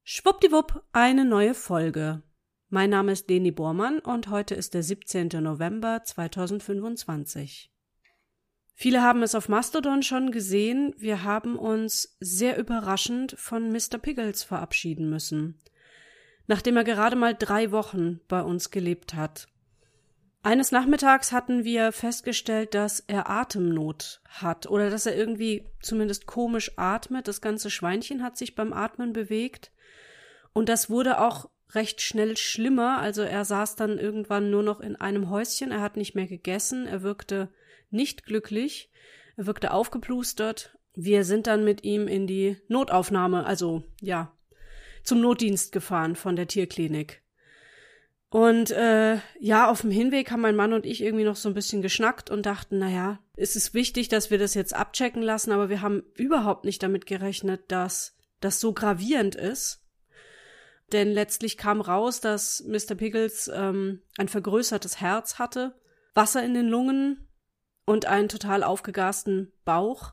Schwuppdiwupp, eine neue Folge. Mein Name ist Leni Bormann und heute ist der 17. November 2025. Viele haben es auf Mastodon schon gesehen, wir haben uns sehr überraschend von Mr. Pickles verabschieden müssen, nachdem er gerade mal 3 Wochen bei uns gelebt hat. Eines Nachmittags hatten wir festgestellt, dass er Atemnot hat oder dass er irgendwie zumindest komisch atmet. Das ganze Schweinchen hat sich beim Atmen bewegt. Und das wurde auch recht schnell schlimmer, also er saß dann irgendwann nur noch in einem Häuschen, er hat nicht mehr gegessen, er wirkte nicht glücklich, er wirkte aufgeplustert. Wir sind dann mit ihm in die Notaufnahme, also ja, zum Notdienst gefahren von der Tierklinik. Und auf dem Hinweg haben mein Mann und ich irgendwie noch so ein bisschen geschnackt und dachten, naja, es ist wichtig, dass wir das jetzt abchecken lassen, aber wir haben überhaupt nicht damit gerechnet, dass das so gravierend ist. Denn letztlich kam raus, dass Mr. Pickles ein vergrößertes Herz hatte, Wasser in den Lungen und einen total aufgegasten Bauch.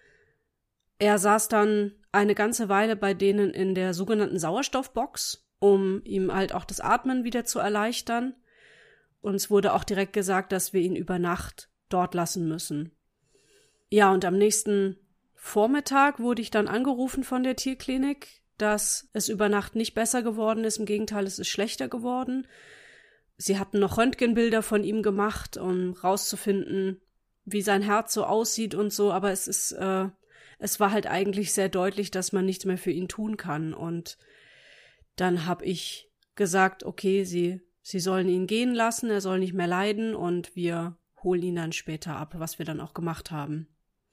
Er saß dann eine ganze Weile bei denen in der sogenannten Sauerstoffbox, um ihm halt auch das Atmen wieder zu erleichtern. Uns wurde auch direkt gesagt, dass wir ihn über Nacht dort lassen müssen. Ja, und am nächsten Vormittag wurde ich dann angerufen von der Tierklinik, dass es über Nacht nicht besser geworden ist, im Gegenteil, es ist schlechter geworden. Sie hatten noch Röntgenbilder von ihm gemacht, um rauszufinden, wie sein Herz so aussieht und so, aber es war halt eigentlich sehr deutlich, dass man nichts mehr für ihn tun kann. Und dann habe ich gesagt, okay, sie sollen ihn gehen lassen, er soll nicht mehr leiden und wir holen ihn dann später ab, was wir dann auch gemacht haben.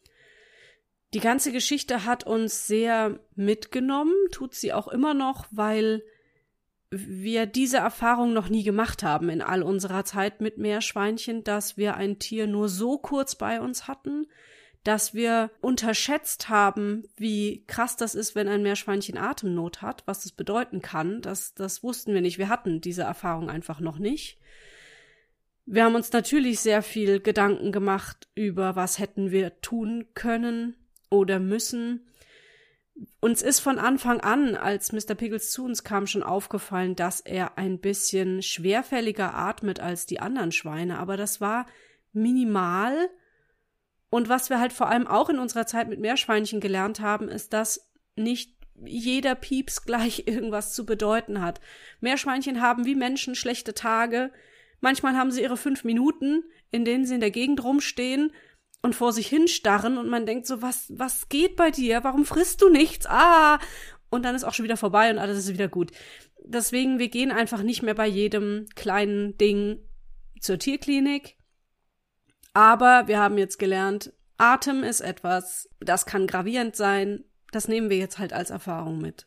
Die ganze Geschichte hat uns sehr mitgenommen, tut sie auch immer noch, weil wir diese Erfahrung noch nie gemacht haben in all unserer Zeit mit Meerschweinchen, dass wir ein Tier nur so kurz bei uns hatten, dass wir unterschätzt haben, wie krass das ist, wenn ein Meerschweinchen Atemnot hat, was das bedeuten kann. Das wussten wir nicht. Wir hatten diese Erfahrung einfach noch nicht. Wir haben uns natürlich sehr viel Gedanken gemacht über, was hätten wir tun können oder müssen. Uns ist von Anfang an, als Mr. Pickles zu uns kam, schon aufgefallen, dass er ein bisschen schwerfälliger atmet als die anderen Schweine, aber das war minimal. Und was wir halt vor allem auch in unserer Zeit mit Meerschweinchen gelernt haben, ist, dass nicht jeder Pieps gleich irgendwas zu bedeuten hat. Meerschweinchen haben wie Menschen schlechte Tage. Manchmal haben sie ihre 5 Minuten, in denen sie in der Gegend rumstehen und vor sich hinstarren und man denkt so, was geht bei dir? Warum frisst du nichts? Und dann ist auch schon wieder vorbei und alles ist wieder gut. Deswegen, wir gehen einfach nicht mehr bei jedem kleinen Ding zur Tierklinik. Aber wir haben jetzt gelernt, Atem ist etwas, das kann gravierend sein. Das nehmen wir jetzt halt als Erfahrung mit.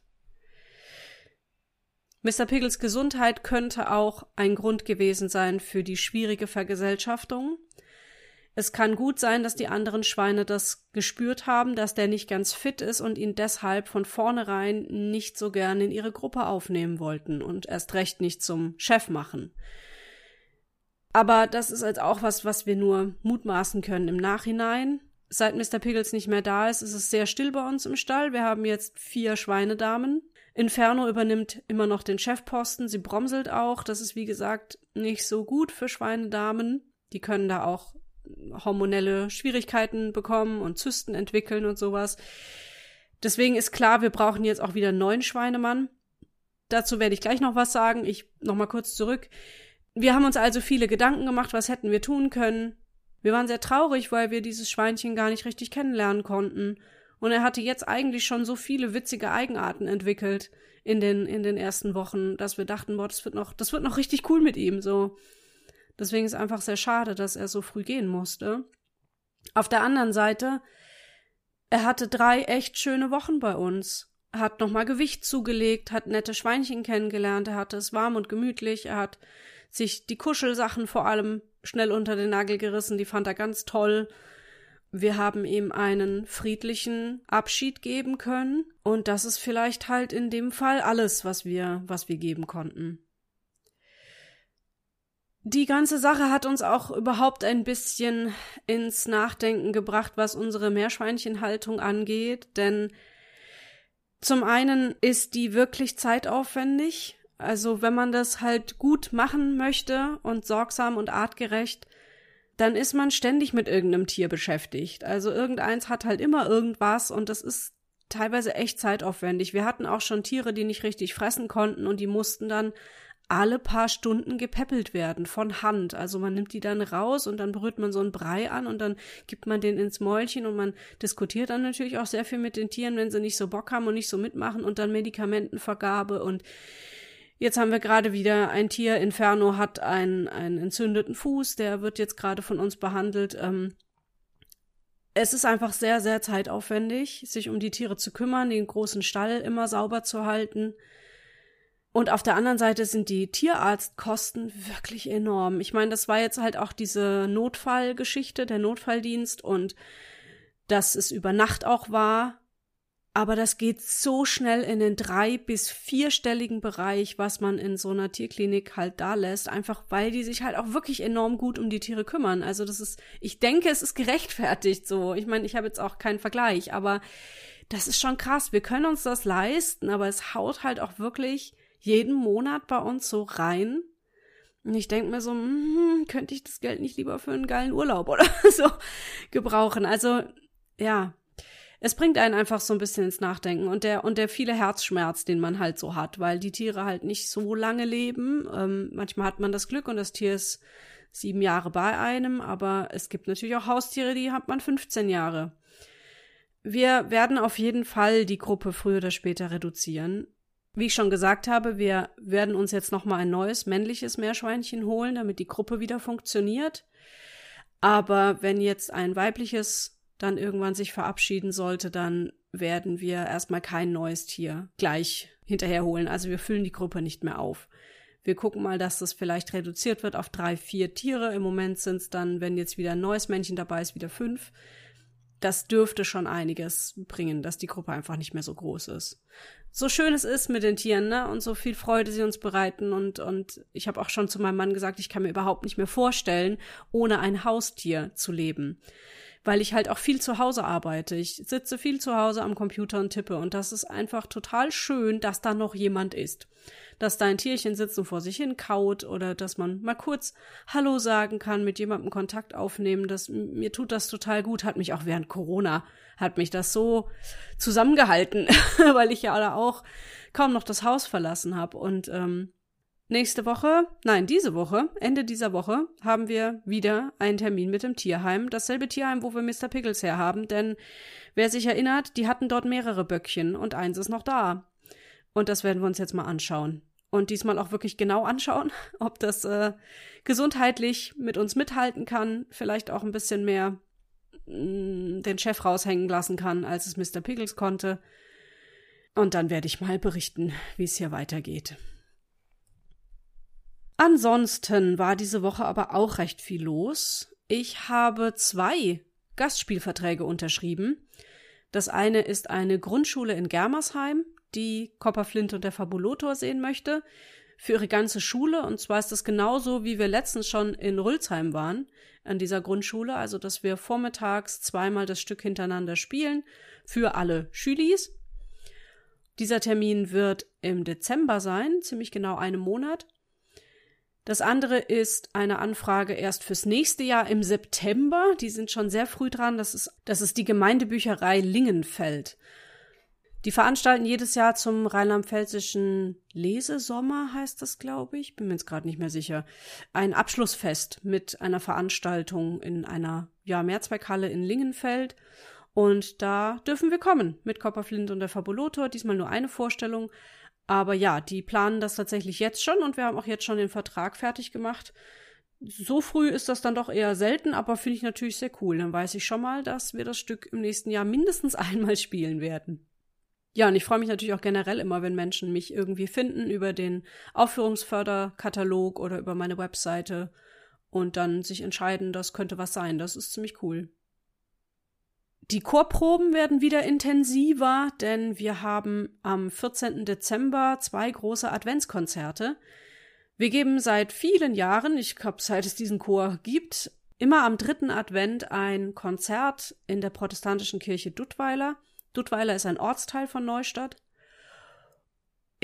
Mr. Pickles Gesundheit könnte auch ein Grund gewesen sein für die schwierige Vergesellschaftung. Es kann gut sein, dass die anderen Schweine das gespürt haben, dass der nicht ganz fit ist und ihn deshalb von vornherein nicht so gern in ihre Gruppe aufnehmen wollten und erst recht nicht zum Chef machen. Aber das ist halt auch was wir nur mutmaßen können im Nachhinein. Seit Mr. Pickles nicht mehr da ist es sehr still bei uns im Stall. Wir haben jetzt 4 Schweinedamen. Inferno übernimmt immer noch den Chefposten. Sie bromselt auch. Das ist, wie gesagt, nicht so gut für Schweinedamen. Die können da auch hormonelle Schwierigkeiten bekommen und Zysten entwickeln und sowas. Deswegen ist klar, wir brauchen jetzt auch wieder einen neuen Schweinemann. Dazu werde ich gleich noch was sagen. Ich noch mal kurz zurück. Wir haben uns also viele Gedanken gemacht, was hätten wir tun können. Wir waren sehr traurig, weil wir dieses Schweinchen gar nicht richtig kennenlernen konnten. Und er hatte jetzt eigentlich schon so viele witzige Eigenarten entwickelt in den ersten Wochen, dass wir dachten, das wird noch richtig cool mit ihm, so. Deswegen ist es einfach sehr schade, dass er so früh gehen musste. Auf der anderen Seite, er hatte 3 echt schöne Wochen bei uns. Er hat nochmal Gewicht zugelegt, hat nette Schweinchen kennengelernt, er hatte es warm und gemütlich, er hat sich die Kuschelsachen vor allem schnell unter den Nagel gerissen, die fand er ganz toll. Wir haben ihm einen friedlichen Abschied geben können und das ist vielleicht halt in dem Fall alles, was wir geben konnten. Die ganze Sache hat uns auch überhaupt ein bisschen ins Nachdenken gebracht, was unsere Meerschweinchenhaltung angeht, denn Zum einen ist die wirklich zeitaufwendig. Also wenn man das halt gut machen möchte und sorgsam und artgerecht, dann ist man ständig mit irgendeinem Tier beschäftigt. Also irgendeins hat halt immer irgendwas und das ist teilweise echt zeitaufwendig. Wir hatten auch schon Tiere, die nicht richtig fressen konnten und die mussten dann alle paar Stunden gepäppelt werden von Hand. Also man nimmt die dann raus und dann brüht man so einen Brei an und dann gibt man den ins Mäulchen und man diskutiert dann natürlich auch sehr viel mit den Tieren, wenn sie nicht so Bock haben und nicht so mitmachen und dann Medikamentenvergabe. Und jetzt haben wir gerade wieder ein Tier, Inferno hat einen entzündeten Fuß, der wird jetzt gerade von uns behandelt. Es ist einfach sehr, sehr zeitaufwendig, sich um die Tiere zu kümmern, den großen Stall immer sauber zu halten. Und auf der anderen Seite sind die Tierarztkosten wirklich enorm. Ich meine, das war jetzt halt auch diese Notfallgeschichte, der Notfalldienst und dass es über Nacht auch war. Aber das geht so schnell in den 3- bis 4-stelligen Bereich, was man in so einer Tierklinik halt da lässt, einfach weil die sich halt auch wirklich enorm gut um die Tiere kümmern. Also ich denke, es ist gerechtfertigt so. Ich meine, ich habe jetzt auch keinen Vergleich, aber das ist schon krass. Wir können uns das leisten, aber es haut halt auch wirklich jeden Monat bei uns so rein. Und ich denke mir so, könnte ich das Geld nicht lieber für einen geilen Urlaub oder so gebrauchen? Also, ja, es bringt einen einfach so ein bisschen ins Nachdenken und der viele Herzschmerz, den man halt so hat, weil die Tiere halt nicht so lange leben. Manchmal hat man das Glück und das Tier ist 7 Jahre bei einem, aber es gibt natürlich auch Haustiere, die hat man 15 Jahre. Wir werden auf jeden Fall die Gruppe früher oder später reduzieren. Wie ich schon gesagt habe, wir werden uns jetzt nochmal ein neues männliches Meerschweinchen holen, damit die Gruppe wieder funktioniert. Aber wenn jetzt ein weibliches dann irgendwann sich verabschieden sollte, dann werden wir erstmal kein neues Tier gleich hinterherholen. Also wir füllen die Gruppe nicht mehr auf. Wir gucken mal, dass das vielleicht reduziert wird auf 3, 4 Tiere. Im Moment sind es dann, wenn jetzt wieder ein neues Männchen dabei ist, wieder 5. Das dürfte schon einiges bringen, dass die Gruppe einfach nicht mehr so groß ist. So schön es ist mit den Tieren, ne? Und so viel Freude sie uns bereiten und ich habe auch schon zu meinem Mann gesagt, ich kann mir überhaupt nicht mehr vorstellen, ohne ein Haustier zu leben. Weil ich halt auch viel zu Hause arbeite. Ich sitze viel zu Hause am Computer und tippe und das ist einfach total schön, dass da noch jemand ist. Dass da ein Tierchen sitzt und vor sich hin kaut oder dass man mal kurz Hallo sagen kann, mit jemandem Kontakt aufnehmen. Mir tut das total gut, hat mich auch während Corona, hat mich das so zusammengehalten, weil ich ja auch kaum noch das Haus verlassen habe. Und diese Woche, Ende dieser Woche, haben wir wieder einen Termin mit dem Tierheim. Dasselbe Tierheim, wo wir Mr. Pickles herhaben, denn wer sich erinnert, die hatten dort mehrere Böckchen und eins ist noch da. Und das werden wir uns jetzt mal anschauen. Und diesmal auch wirklich genau anschauen, ob das gesundheitlich mit uns mithalten kann, vielleicht auch ein bisschen mehr den Chef raushängen lassen kann, als es Mr. Pickles konnte. Und dann werde ich mal berichten, wie es hier weitergeht. Ansonsten war diese Woche aber auch recht viel los. Ich habe 2 Gastspielverträge unterschrieben. Das eine ist eine Grundschule in Germersheim, die Copperflint und der Fabulotor sehen möchte, für ihre ganze Schule. Und zwar ist das genauso, wie wir letztens schon in Rülsheim waren, an dieser Grundschule. Also, dass wir vormittags 2-mal das Stück hintereinander spielen, für alle Schülis. Dieser Termin wird im Dezember sein, ziemlich genau 1 Monat. Das andere ist eine Anfrage erst fürs nächste Jahr im September. Die sind schon sehr früh dran. Das ist die Gemeindebücherei Lingenfeld. Die veranstalten jedes Jahr zum rheinland-pfälzischen Lesesommer, heißt das, glaube ich. Bin mir jetzt gerade nicht mehr sicher. Ein Abschlussfest mit einer Veranstaltung in einer Mehrzweckhalle in Lingenfeld. Und da dürfen wir kommen mit Copperflint und der Fabulotor. Diesmal nur eine Vorstellung. Aber ja, die planen das tatsächlich jetzt schon und wir haben auch jetzt schon den Vertrag fertig gemacht. So früh ist das dann doch eher selten, aber finde ich natürlich sehr cool. Dann weiß ich schon mal, dass wir das Stück im nächsten Jahr mindestens einmal spielen werden. Ja, und ich freue mich natürlich auch generell immer, wenn Menschen mich irgendwie finden über den Aufführungsförderkatalog oder über meine Webseite und dann sich entscheiden, das könnte was sein. Das ist ziemlich cool. Die Chorproben werden wieder intensiver, denn wir haben am 14. Dezember 2 große Adventskonzerte. Wir geben seit vielen Jahren, ich glaube, seit es diesen Chor gibt, immer am 3. Advent ein Konzert in der protestantischen Kirche Duttweiler. Duttweiler ist ein Ortsteil von Neustadt.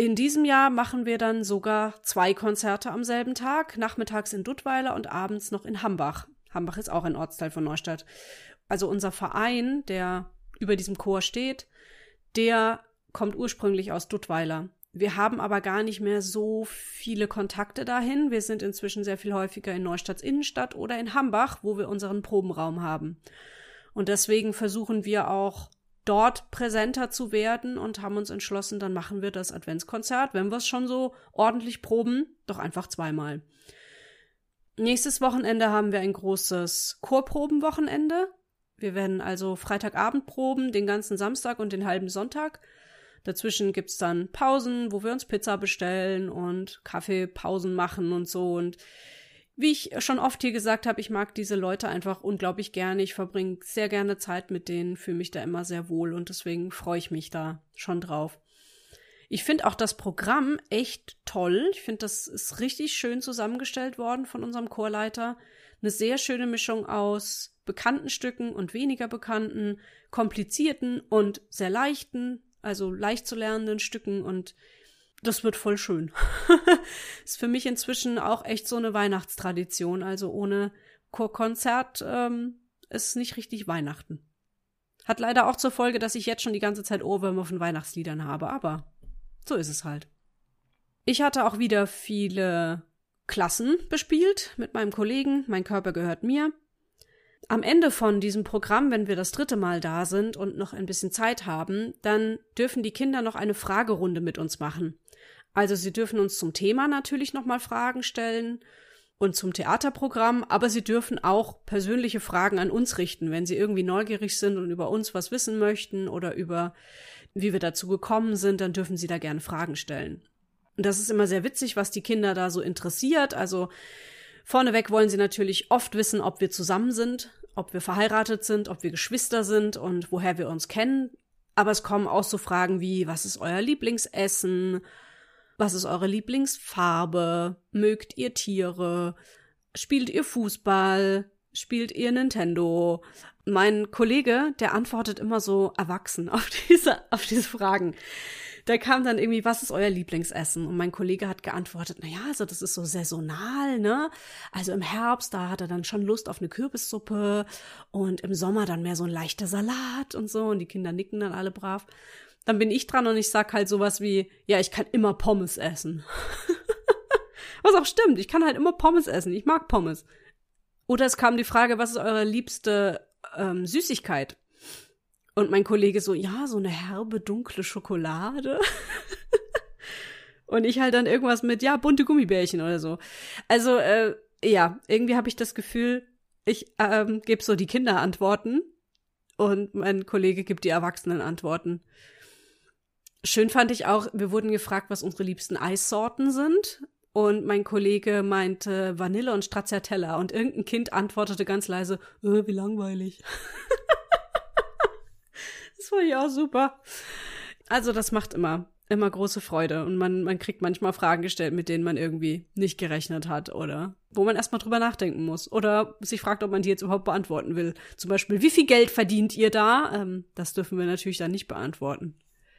In diesem Jahr machen wir dann sogar 2 Konzerte am selben Tag, nachmittags in Duttweiler und abends noch in Hambach. Hambach ist auch ein Ortsteil von Neustadt. Also unser Verein, der über diesem Chor steht, der kommt ursprünglich aus Duttweiler. Wir haben aber gar nicht mehr so viele Kontakte dahin. Wir sind inzwischen sehr viel häufiger in Neustadts Innenstadt oder in Hambach, wo wir unseren Probenraum haben. Und deswegen versuchen wir auch dort präsenter zu werden und haben uns entschlossen, dann machen wir das Adventskonzert, wenn wir es schon so ordentlich proben, doch einfach 2-mal. Nächstes Wochenende haben wir ein großes Chorprobenwochenende. Wir werden also Freitagabend proben, den ganzen Samstag und den halben Sonntag. Dazwischen gibt's dann Pausen, wo wir uns Pizza bestellen und Kaffeepausen machen und so. Und wie ich schon oft hier gesagt habe, ich mag diese Leute einfach unglaublich gerne. Ich verbringe sehr gerne Zeit mit denen, fühle mich da immer sehr wohl und deswegen freue ich mich da schon drauf. Ich finde auch das Programm echt toll. Ich finde, das ist richtig schön zusammengestellt worden von unserem Chorleiter. Eine sehr schöne Mischung aus bekannten Stücken und weniger bekannten, komplizierten und sehr leichten, also leicht zu lernenden Stücken und das wird voll schön. Ist für mich inzwischen auch echt so eine Weihnachtstradition. Also ohne Chorkonzert ist nicht richtig Weihnachten. Hat leider auch zur Folge, dass ich jetzt schon die ganze Zeit Ohrwürmer von Weihnachtsliedern habe, aber so ist es halt. Ich hatte auch wieder viele Klassen bespielt mit meinem Kollegen. Mein Körper gehört mir. Am Ende von diesem Programm, wenn wir das 3. Mal da sind und noch ein bisschen Zeit haben, dann dürfen die Kinder noch eine Fragerunde mit uns machen. Also sie dürfen uns zum Thema natürlich nochmal Fragen stellen und zum Theaterprogramm, aber sie dürfen auch persönliche Fragen an uns richten, wenn sie irgendwie neugierig sind und über uns was wissen möchten oder über wie wir dazu gekommen sind, dann dürfen sie da gerne Fragen stellen. Und das ist immer sehr witzig, was die Kinder da so interessiert. Also vorneweg wollen sie natürlich oft wissen, ob wir zusammen sind, ob wir verheiratet sind, ob wir Geschwister sind und woher wir uns kennen. Aber es kommen auch so Fragen wie, was ist euer Lieblingsessen? Was ist eure Lieblingsfarbe? Mögt ihr Tiere? Spielt ihr Fußball? Spielt ihr Nintendo? Mein Kollege, der antwortet immer so erwachsen auf diese Fragen. Da kam dann irgendwie, was ist euer Lieblingsessen? Und mein Kollege hat geantwortet, also das ist so saisonal, ne? Also im Herbst, da hat er dann schon Lust auf eine Kürbissuppe und im Sommer dann mehr so ein leichter Salat und so. Und die Kinder nicken dann alle brav. Dann bin ich dran und ich sag halt sowas wie, ja, ich kann immer Pommes essen. Was auch stimmt, ich kann halt immer Pommes essen. Ich mag Pommes. Oder es kam die Frage, was ist eure liebste Süßigkeit? Und mein Kollege so, ja, so eine herbe, dunkle Schokolade. Und ich halt dann irgendwas mit, ja, bunte Gummibärchen oder so. Also, ja, irgendwie habe ich das Gefühl, ich gebe so die Kinderantworten und mein Kollege gibt die Erwachsenenantworten. Schön fand ich auch, wir wurden gefragt, was unsere liebsten Eissorten sind. Und mein Kollege meinte Vanille und Stracciatella. Und irgendein Kind antwortete ganz leise, wie langweilig. Das fand ich auch super. Also das macht immer große Freude. Und man kriegt manchmal Fragen gestellt, mit denen man irgendwie nicht gerechnet hat. Oder wo man erstmal drüber nachdenken muss. Oder sich fragt, ob man die jetzt überhaupt beantworten will. Zum Beispiel, wie viel Geld verdient ihr da? Das dürfen wir natürlich dann nicht beantworten.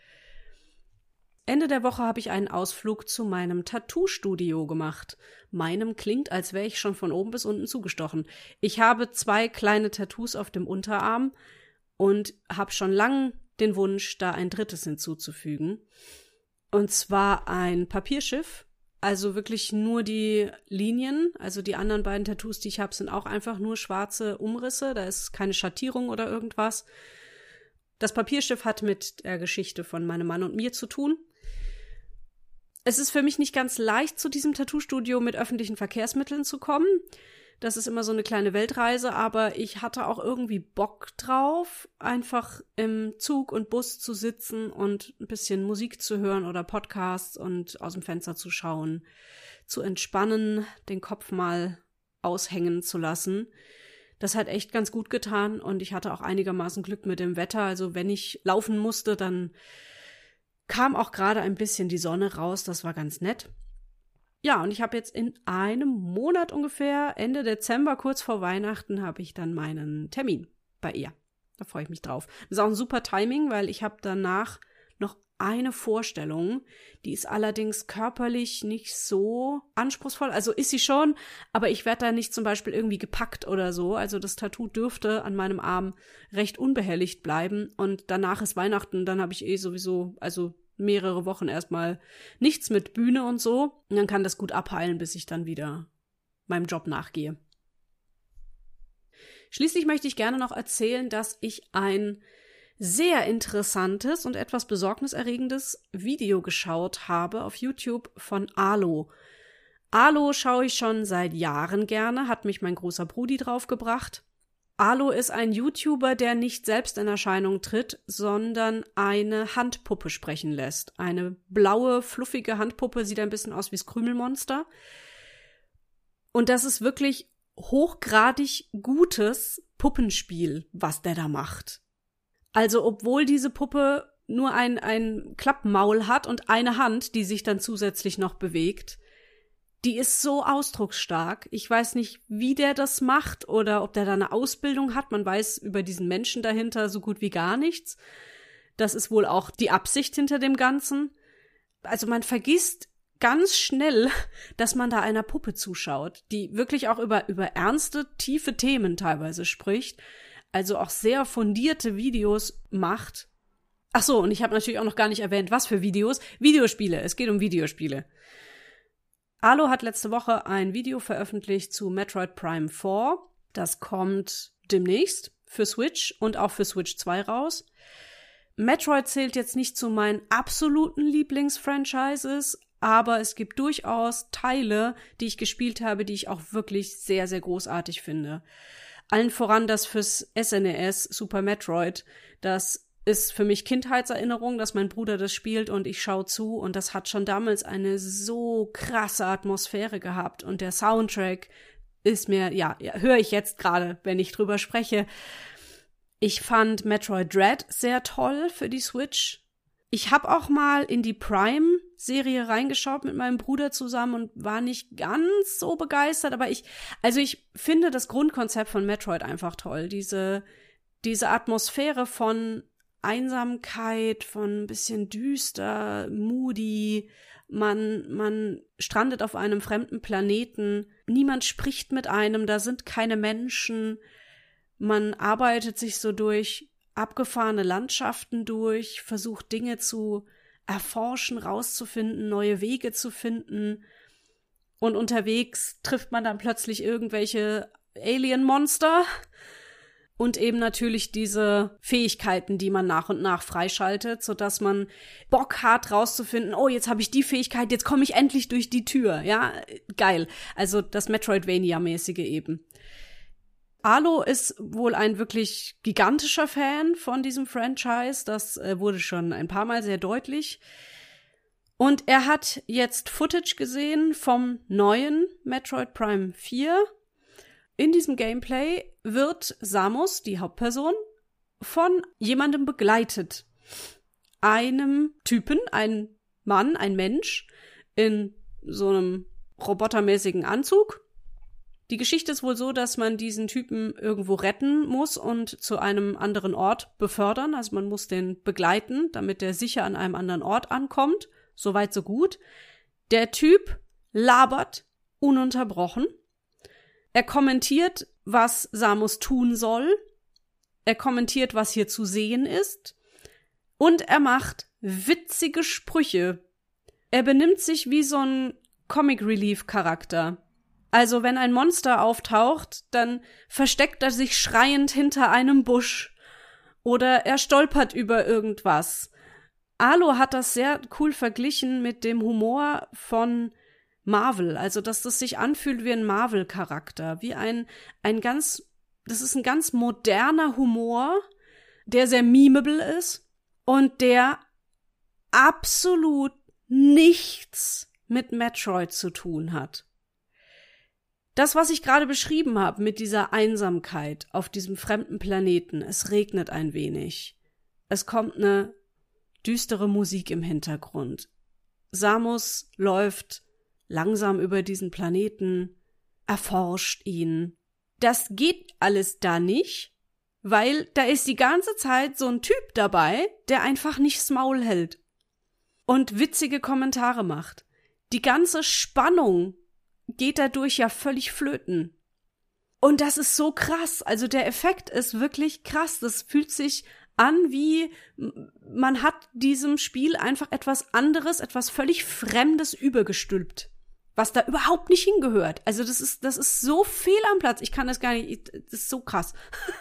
Ende der Woche habe ich einen Ausflug zu meinem Tattoo-Studio gemacht. Meinem klingt, als wäre ich schon von oben bis unten zugestochen. Ich habe 2 kleine Tattoos auf dem Unterarm und habe schon lang den Wunsch, da ein 3. hinzuzufügen. Und zwar ein Papierschiff, also wirklich nur die Linien. Also die anderen beiden Tattoos, die ich habe, sind auch einfach nur schwarze Umrisse. Da ist keine Schattierung oder irgendwas. Das Papierschiff hat mit der Geschichte von meinem Mann und mir zu tun. Es ist für mich nicht ganz leicht, zu diesem Tattoo-Studio mit öffentlichen Verkehrsmitteln zu kommen. Das ist immer so eine kleine Weltreise, aber ich hatte auch irgendwie Bock drauf, einfach im Zug und Bus zu sitzen und ein bisschen Musik zu hören oder Podcasts und aus dem Fenster zu schauen, zu entspannen, den Kopf mal aushängen zu lassen. Das hat echt ganz gut getan und ich hatte auch einigermaßen Glück mit dem Wetter. Also wenn ich laufen musste, dann kam auch gerade ein bisschen die Sonne raus. Das war ganz nett. Ja, und ich habe jetzt in einem Monat ungefähr, Ende Dezember, kurz vor Weihnachten, habe ich dann meinen Termin bei ihr. Da freue ich mich drauf. Das ist auch ein super Timing, weil ich habe danach noch eine Vorstellung, die ist allerdings körperlich nicht so anspruchsvoll. Also ist sie schon, aber ich werde da nicht zum Beispiel irgendwie gepackt oder so. Also das Tattoo dürfte an meinem Arm recht unbehelligt bleiben. Und danach ist Weihnachten, dann habe ich sowieso, also mehrere Wochen erstmal nichts mit Bühne und so. Und dann kann das gut abheilen, bis ich dann wieder meinem Job nachgehe. Schließlich möchte ich gerne noch erzählen, dass ich ein sehr interessantes und etwas besorgniserregendes Video geschaut habe auf YouTube von Alo. Alo schaue ich schon seit Jahren gerne, hat mich mein großer Brudi draufgebracht. Alo ist ein YouTuber, der nicht selbst in Erscheinung tritt, sondern eine Handpuppe sprechen lässt. Eine blaue, fluffige Handpuppe, sieht ein bisschen aus wie das Krümelmonster. Und das ist wirklich hochgradig gutes Puppenspiel, was der da macht. Also obwohl diese Puppe nur ein Klappmaul hat und eine Hand, die sich dann zusätzlich noch bewegt, die ist so ausdrucksstark. Ich weiß nicht, wie der das macht oder ob der da eine Ausbildung hat. Man weiß über diesen Menschen dahinter so gut wie gar nichts. Das ist wohl auch die Absicht hinter dem Ganzen. Also man vergisst ganz schnell, dass man da einer Puppe zuschaut, die wirklich auch über ernste, tiefe Themen teilweise spricht. Also auch sehr fundierte Videos macht. Ach so, und ich habe natürlich auch noch gar nicht erwähnt, was für Videos. Videospiele, es geht um Videospiele. Alo hat letzte Woche ein Video veröffentlicht zu Metroid Prime 4. Das kommt demnächst für Switch und auch für Switch 2 raus. Metroid zählt jetzt nicht zu meinen absoluten Lieblingsfranchises, aber es gibt durchaus Teile, die ich gespielt habe, die ich auch wirklich sehr, sehr großartig finde. Allen voran das fürs SNES Super Metroid. Das ist für mich Kindheitserinnerung, dass mein Bruder das spielt und ich schaue zu. Und das hat schon damals eine so krasse Atmosphäre gehabt. Und der Soundtrack ist mir, höre ich jetzt gerade, wenn ich drüber spreche. Ich fand Metroid Dread sehr toll für die Switch. Ich habe auch mal in die Prime-Serie reingeschaut mit meinem Bruder zusammen und war nicht ganz so begeistert, aber ich finde das Grundkonzept von Metroid einfach toll. Diese Atmosphäre von Einsamkeit, von ein bisschen düster, moody, man strandet auf einem fremden Planeten, niemand spricht mit einem, da sind keine Menschen, man arbeitet sich so durch abgefahrene Landschaften durch, versucht Dinge zu erforschen, rauszufinden, neue Wege zu finden. Und unterwegs trifft man dann plötzlich irgendwelche Alien-Monster und eben natürlich diese Fähigkeiten, die man nach und nach freischaltet, sodass man Bock hat, rauszufinden, oh, jetzt habe ich die Fähigkeit, jetzt komme ich endlich durch die Tür. Ja, geil. Also das Metroidvania-mäßige eben. Alo ist wohl ein wirklich gigantischer Fan von diesem Franchise. Das wurde schon ein paar Mal sehr deutlich. Und er hat jetzt Footage gesehen vom neuen Metroid Prime 4. In diesem Gameplay wird Samus, die Hauptperson, von jemandem begleitet. Einem Typen, ein Mann, ein Mensch, in so einem robotermäßigen Anzug. Die Geschichte ist wohl so, dass man diesen Typen irgendwo retten muss und zu einem anderen Ort befördern. Also man muss den begleiten, damit der sicher an einem anderen Ort ankommt. Soweit, so gut. Der Typ labert ununterbrochen. Er kommentiert, was Samus tun soll. Er kommentiert, was hier zu sehen ist. Und er macht witzige Sprüche. Er benimmt sich wie so ein Comic-Relief-Charakter. Also wenn ein Monster auftaucht, dann versteckt er sich schreiend hinter einem Busch. Oder er stolpert über irgendwas. Alo hat das sehr cool verglichen mit dem Humor von Marvel. Also dass das sich anfühlt wie ein Marvel-Charakter. Wie das ist ein ganz moderner Humor, der sehr memeable ist und der absolut nichts mit Metroid zu tun hat. Das, was ich gerade beschrieben habe mit dieser Einsamkeit auf diesem fremden Planeten, es regnet ein wenig. Es kommt eine düstere Musik im Hintergrund. Samus läuft langsam über diesen Planeten, erforscht ihn. Das geht alles da nicht, weil da ist die ganze Zeit so ein Typ dabei, der einfach nicht's Maul hält. und witzige Kommentare macht. Die ganze Spannung geht dadurch ja völlig flöten. Und das ist so krass. Also der Effekt ist wirklich krass. Das fühlt sich an, wie man hat diesem Spiel einfach etwas anderes, etwas völlig Fremdes übergestülpt, was da überhaupt nicht hingehört. Also das ist so fehl am Platz. Ich kann das gar nicht, das ist so krass.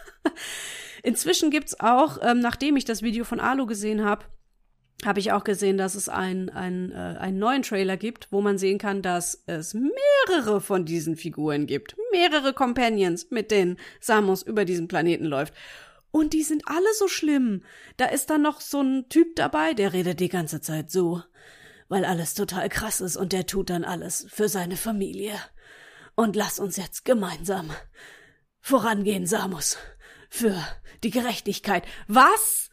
Inzwischen gibt's auch, nachdem ich das Video von Alo gesehen habe ich auch gesehen, dass es einen neuen Trailer gibt, wo man sehen kann, dass es mehrere von diesen Figuren gibt. Mehrere Companions, mit denen Samus über diesen Planeten läuft. Und die sind alle so schlimm. Da ist dann noch so ein Typ dabei, der redet die ganze Zeit so, weil alles total krass ist und der tut dann alles für seine Familie. Und lass uns jetzt gemeinsam vorangehen, Samus, für die Gerechtigkeit. Was?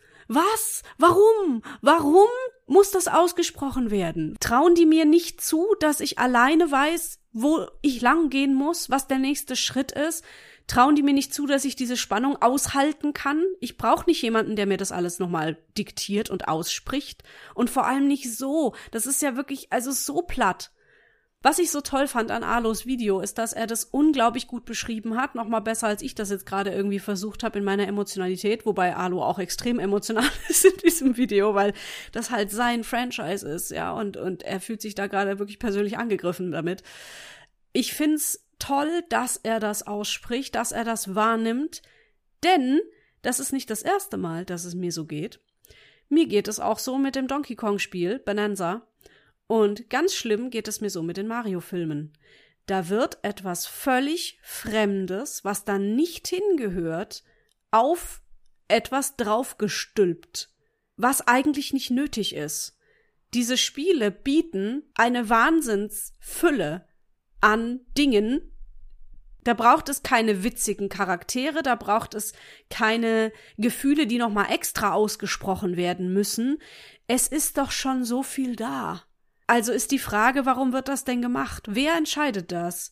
Warum? Warum muss das ausgesprochen werden? Trauen die mir nicht zu, dass ich alleine weiß, wo ich lang gehen muss, was der nächste Schritt ist? Trauen die mir nicht zu, dass ich diese Spannung aushalten kann? Ich brauche nicht jemanden, der mir das alles nochmal diktiert und ausspricht. Und vor allem nicht so. Das ist ja wirklich, also so platt. Was ich so toll fand an Alos Video, ist, dass er das unglaublich gut beschrieben hat, nochmal besser, als ich das jetzt gerade irgendwie versucht habe in meiner Emotionalität, wobei Alo auch extrem emotional ist in diesem Video, weil das halt sein Franchise ist, ja, und er fühlt sich da gerade wirklich persönlich angegriffen damit. Ich find's toll, dass er das ausspricht, dass er das wahrnimmt, denn das ist nicht das erste Mal, dass es mir so geht. Mir geht es auch so mit dem Donkey Kong-Spiel, Bonanza. Und ganz schlimm geht es mir so mit den Mario-Filmen. Da wird etwas völlig Fremdes, was da nicht hingehört, auf etwas draufgestülpt, was eigentlich nicht nötig ist. Diese Spiele bieten eine Wahnsinnsfülle an Dingen. Da braucht es keine witzigen Charaktere, da braucht es keine Gefühle, die nochmal extra ausgesprochen werden müssen. Es ist doch schon so viel da. Also ist die Frage, warum wird das denn gemacht? Wer entscheidet das?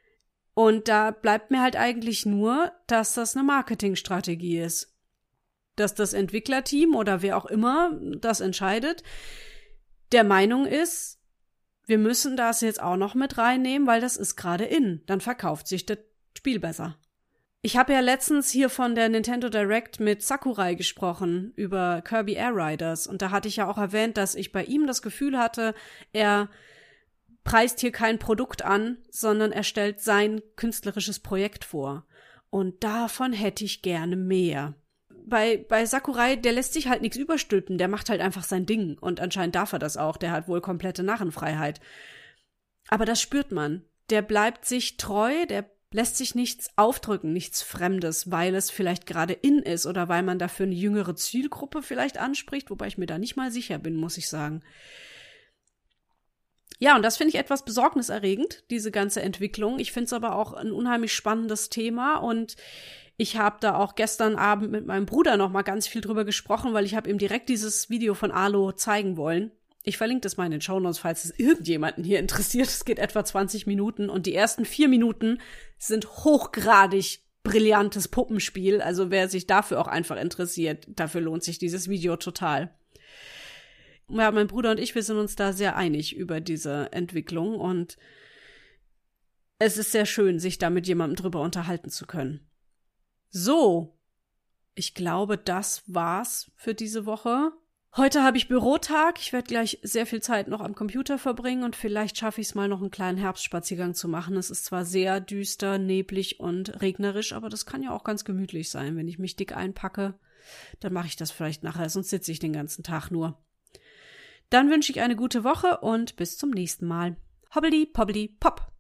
Und da bleibt mir halt eigentlich nur, dass das eine Marketingstrategie ist. Dass das Entwicklerteam oder wer auch immer das entscheidet, der Meinung ist, wir müssen das jetzt auch noch mit reinnehmen, weil das ist gerade in. Dann verkauft sich das Spiel besser. Ich habe ja letztens hier von der Nintendo Direct mit Sakurai gesprochen über Kirby Air Riders und da hatte ich ja auch erwähnt, dass ich bei ihm das Gefühl hatte, er preist hier kein Produkt an, sondern er stellt sein künstlerisches Projekt vor. Und davon hätte ich gerne mehr. Bei Sakurai, der lässt sich halt nichts überstülpen, der macht halt einfach sein Ding und anscheinend darf er das auch, der hat wohl komplette Narrenfreiheit. Aber das spürt man. Der bleibt sich treu, der lässt sich nichts aufdrücken, nichts Fremdes, weil es vielleicht gerade in ist oder weil man dafür eine jüngere Zielgruppe vielleicht anspricht, wobei ich mir da nicht mal sicher bin, muss ich sagen. Ja, und das finde ich etwas besorgniserregend, diese ganze Entwicklung. Ich finde es aber auch ein unheimlich spannendes Thema und ich habe da auch gestern Abend mit meinem Bruder noch mal ganz viel drüber gesprochen, weil ich habe ihm direkt dieses Video von Alo zeigen wollen. Ich verlinke das mal in den Shownotes, falls es irgendjemanden hier interessiert. Es geht etwa 20 Minuten und die ersten 4 Minuten sind hochgradig brillantes Puppenspiel. Also wer sich dafür auch einfach interessiert, dafür lohnt sich dieses Video total. Ja, mein Bruder und ich, wir sind uns da sehr einig über diese Entwicklung und es ist sehr schön, sich da mit jemandem drüber unterhalten zu können. So, ich glaube, das war's für diese Woche. Heute habe ich Bürotag. Ich werde gleich sehr viel Zeit noch am Computer verbringen und vielleicht schaffe ich es mal noch einen kleinen Herbstspaziergang zu machen. Es ist zwar sehr düster, neblig und regnerisch, aber das kann ja auch ganz gemütlich sein. Wenn ich mich dick einpacke, dann mache ich das vielleicht nachher, sonst sitze ich den ganzen Tag nur. Dann wünsche ich eine gute Woche und bis zum nächsten Mal. Hobbeli, pobbeli, pop!